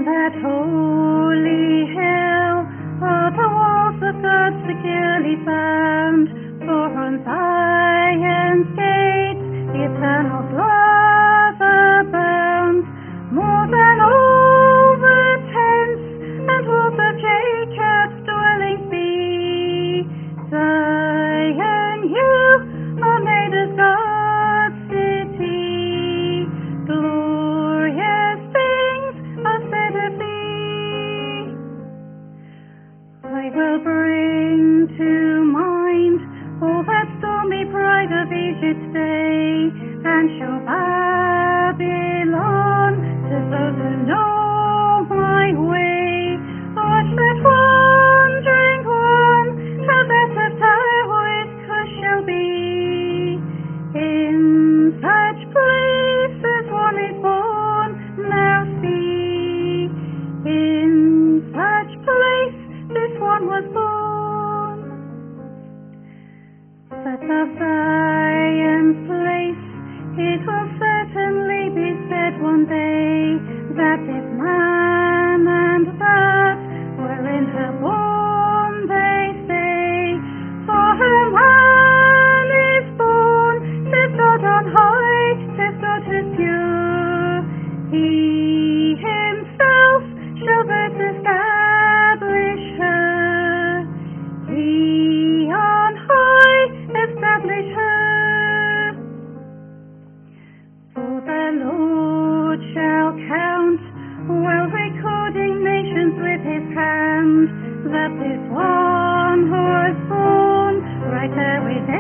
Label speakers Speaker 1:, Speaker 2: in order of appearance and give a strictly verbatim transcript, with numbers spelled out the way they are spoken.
Speaker 1: that holy hill are the walls of God securely found, for on Zion's gates eternal love abounds, more than all the tents and walls of Jacob's dwelling be. Zion, you are made as God's city, glorious things are said of thee. I will bring to mind all that stormy pride of Egypt's day, and show Babylon to those who know my way. Watch that wandering one, how that of Tawish Cush shall be. In such places one is born, now see. In such place this one was born. But of Zion's place it will certainly be said one day, that this man and that were in her born, they say. For her man is born, says God on high, says God who's pure. He himself shall thus establish her. He on high establish her. For the Lord shall count, while recording nations with his hand, that this one who was born right there with